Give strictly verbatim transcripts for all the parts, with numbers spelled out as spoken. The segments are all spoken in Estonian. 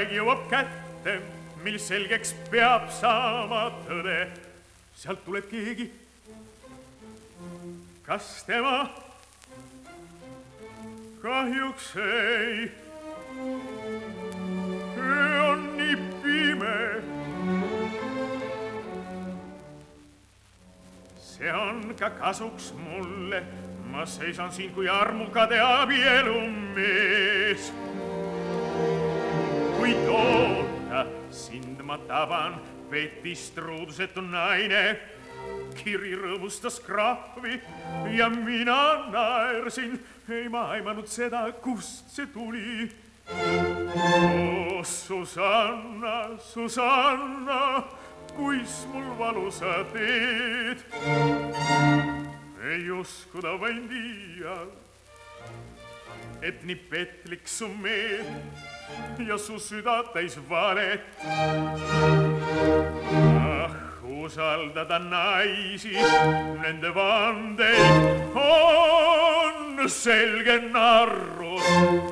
aeg jõuab kätte, mil selgeks peab saama tõde. Sealt tuleb keegi. Kas tema? Kahjuks ei. Öö on nii pime. See on ka kasuks mulle. Ma seisan siin kui armukade abielumees. Kui toota sind ma taban, petist ruudusetu naine. Kiri rõõmustas krahvi ja mina naersin. Ei ma aimanud seda, kust see tuli. Oh, Susanna, Susanna, kuis mul valu sa teed. Ei uskuda vain liial, et nii petlik su meel ja su süda täis valet. Ah, usaldada naisi, nende vandeid on selge narrus.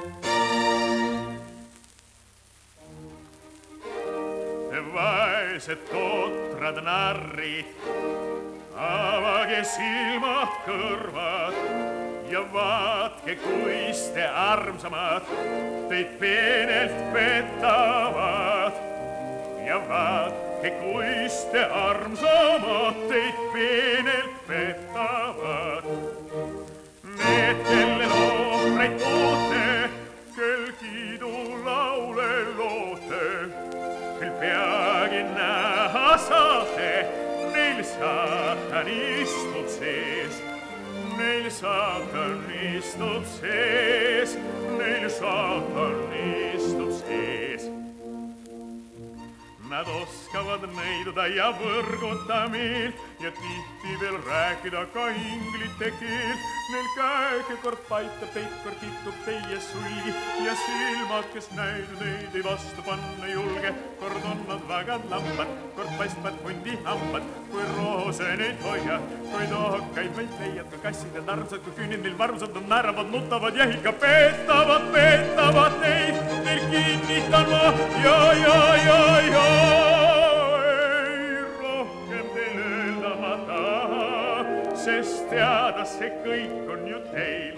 Te vaesed totrad narrid, avage silmad kõrvad ja vaatke, kuis te armsamad teid peenelt petavad. Ja vaatke, kuis te armsamad teid peenelt petavad. Need, kellel ohvreid toote, kel kiidu laule loote, kel peagi näha saate, neil saatan istub sees, neil saatan istub sees, neil saatan istub sees. Nad oskavad neiduda ja võrguta meelt ja tihti veel rääkida ka inglite keelt. Neil käeke kord paitab teid, kord kitub teie sulgi ja silmad, kes näidu neid ei vastu panna julge. Kord on nad vagad lambad, kord paistvad hundi hambad, kui roose neid hoiad, kui tohkaid meid leiad, kui kassid ja tarmsad, kui küünid neil varmsad, nad naeravad, nutavad ja ikka peetavad, peetavad neid, neil kinnitan ma ja, ja, ja, ja. Sest teada see kõik on ju teil.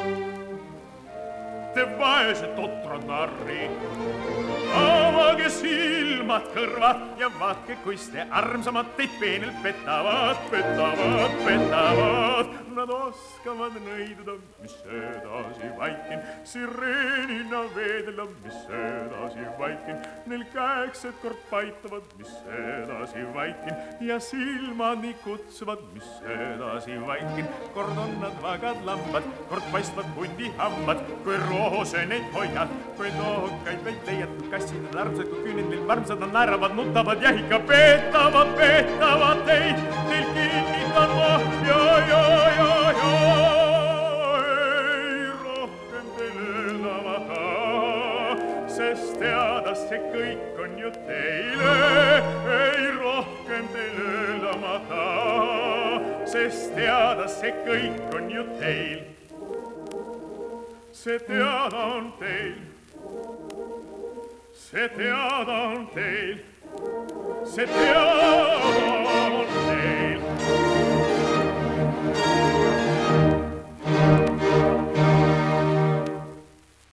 Te vaesed totrad narrid, avage silmad kõrvad ja vaatke, kuis te armsamad teid peenelt petavad, petavad, petavad. Nad oskavad nõiduda, mis edasi vaikin, sireenina veedela, mis edasi vaikin. Neil käeksed kord paitavad, mis edasi vaikin ja silmad nii kutsuvad, mis edasi vaikin. Kord on nad vagad lambad, kord paistvad hundi hambad, kui roose neid hoiad, kui tohkaid veid leiad, kui kassid nad armsad, kui küünid neil varmsad, nad naeravad, nutavad ja ikka peetavad, peetavad teid, neil kinnitan ma ja, ja, ja, ja. Ei rohkem teil elama taha, sest teada see kõik on ju teile. Ei rohkem teil elama taha, sest teada see kõik on ju teil. See teada on teil, see teada on teil, see teada on teil.